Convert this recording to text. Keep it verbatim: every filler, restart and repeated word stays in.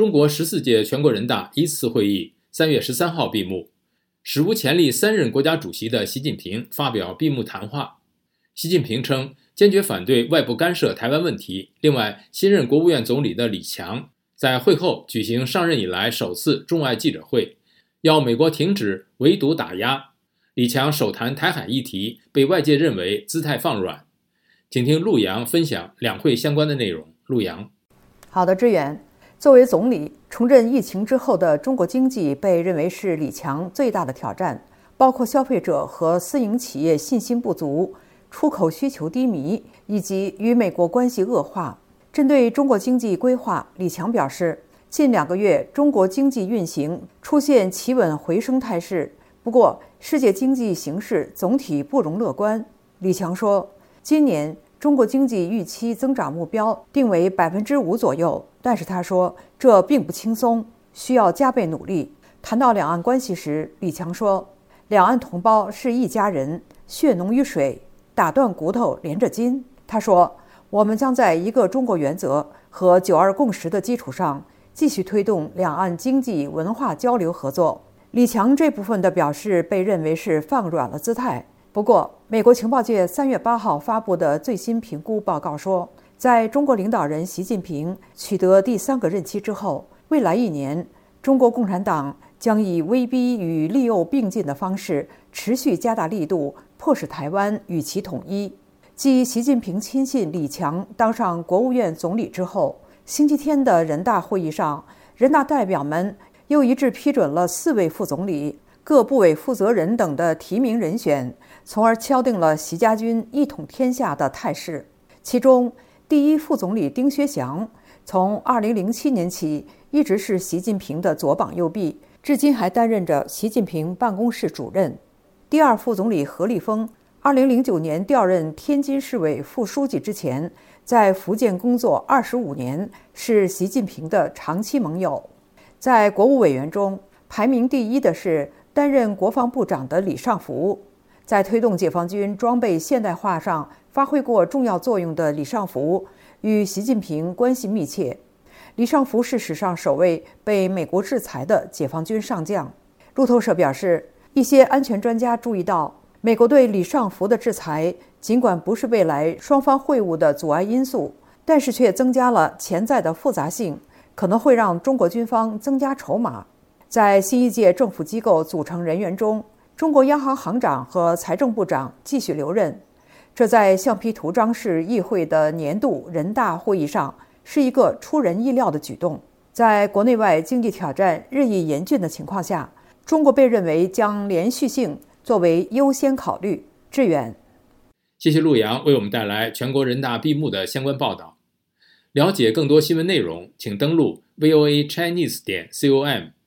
中国十四届全国人大一次会议三月十三号闭幕，史无前例三任国家主席的习近平发表闭幕谈话。习近平称，坚决反对外部干涉台湾问题。另外，新任国务院总理的李强在会后举行上任以来首次中外记者会，要美国停止围堵打压。李强首谈台海议题，被外界认为姿态放软。请听陆洋分享两会相关的内容。陆洋， 好的，志远。作为总理，重振疫情之后的中国经济被认为是李强最大的挑战，包括消费者和私营企业信心不足、出口需求低迷以及与美国关系恶化。针对中国经济规划，李强表示，近两个月中国经济运行出现企稳回升态势，不过世界经济形势总体不容乐观。李强说，今年中国经济预期增长目标定为百分之五左右，但是他说这并不轻松，需要加倍努力。谈到两岸关系时，李强说，两岸同胞是一家人，血浓于水，打断骨头连着筋。他说，我们将在一个中国原则和九二共识的基础上，继续推动两岸经济文化交流合作。李强这部分的表示被认为是放软了姿态。不过，美国情报界三月八号发布的最新评估报告说，在中国领导人习近平取得第三个任期之后，未来一年，中国共产党将以威逼与利诱并进的方式，持续加大力度，迫使台湾与其统一。继习近平亲信李强当上国务院总理之后，星期天的人大会议上，人大代表们又一致批准了四位副总理、各部委负责人等的提名人选，从而敲定了习家军一统天下的态势。其中，第一副总理丁薛祥从二零零七年起一直是习近平的左膀右臂，至今还担任着习近平办公室主任。第二副总理何立峰二零零九年调任天津市委副书记之前，在福建工作二十五年，是习近平的长期盟友。在国务委员中，排名第一的是担任国防部长的李尚福。在推动解放军装备现代化上发挥过重要作用的李尚福，与习近平关系密切。李尚福是史上首位被美国制裁的解放军上将。路透社表示，一些安全专家注意到，美国对李尚福的制裁尽管不是未来双方会晤的阻碍因素，但是却增加了潜在的复杂性，可能会让中国军方增加筹码。在新一届政府机构组成人员中，中国央行行长和财政部长继续留任，这在橡皮图章式议会的年度人大会议上是一个出人意料的举动。在国内外经济挑战日益严峻的情况下，中国被认为将连续性作为优先考虑。志远， 谢谢陆洋为我们带来全国人大闭幕的相关报道。了解更多新闻内容，请登录 V O A Chinese 点 com。